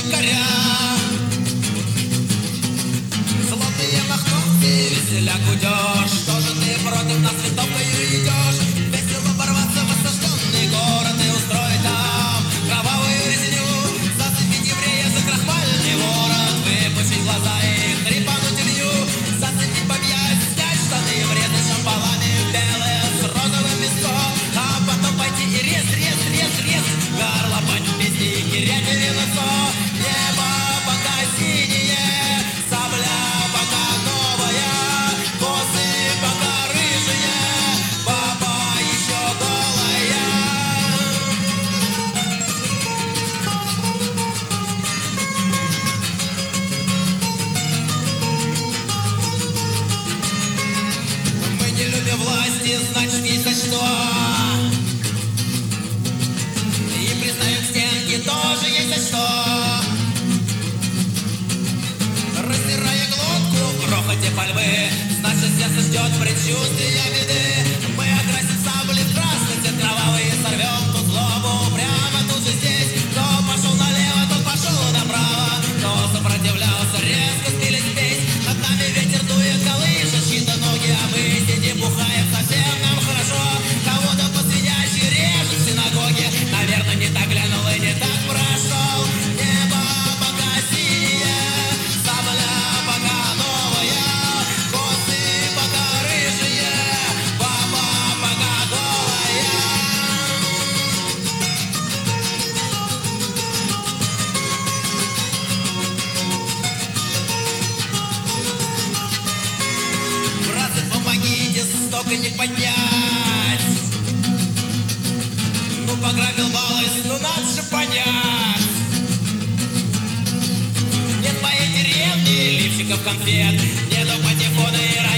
якоря. Золотые махновки, веселя гудешь. Что же ты против нас винтовкою идешь? Весело ворваться в осажденный город и устроить там кровавую резню. Зацепить еврея за крахмальный ворот, выпучить глаза и хрипануть илью. Зацепить бабья, снять штаны, врезать шампалами белые с розовым песком. А потом пойти и рез, горлопать песни и кирять в лицо. Небо пока синее, сабля пока новая, косы пока рыжие, баба еще голая. Мы не любим власти, значит есть за что. И признаем, к стенке тоже есть за что. Раздирая глотку в грохоте пальбы, значит сердце ждет предчувствия беды. Мы окрасим сабли в красный цвет кровавый и сорвем ту злобу прямо тут же здесь. Кто пошел налево, тот пошел направо, кто сопротивлялся, резко сбили спесь. Над нами ветер дует, колышет чьи-то ноги, а мы сидим, бухаем, совсем нам хорошо. Кого-то посвятящий режет в синагоге, наверное, не так глянул и не так прошел. Небо пока синее, сабля пока новая, косы пока рыжие, баба пока голая. Братцы, помогите, столько не поднять. Ну, пограбил малость, ну надо же понять. Нет моей деревни, лифчиков конфет, нету патефона и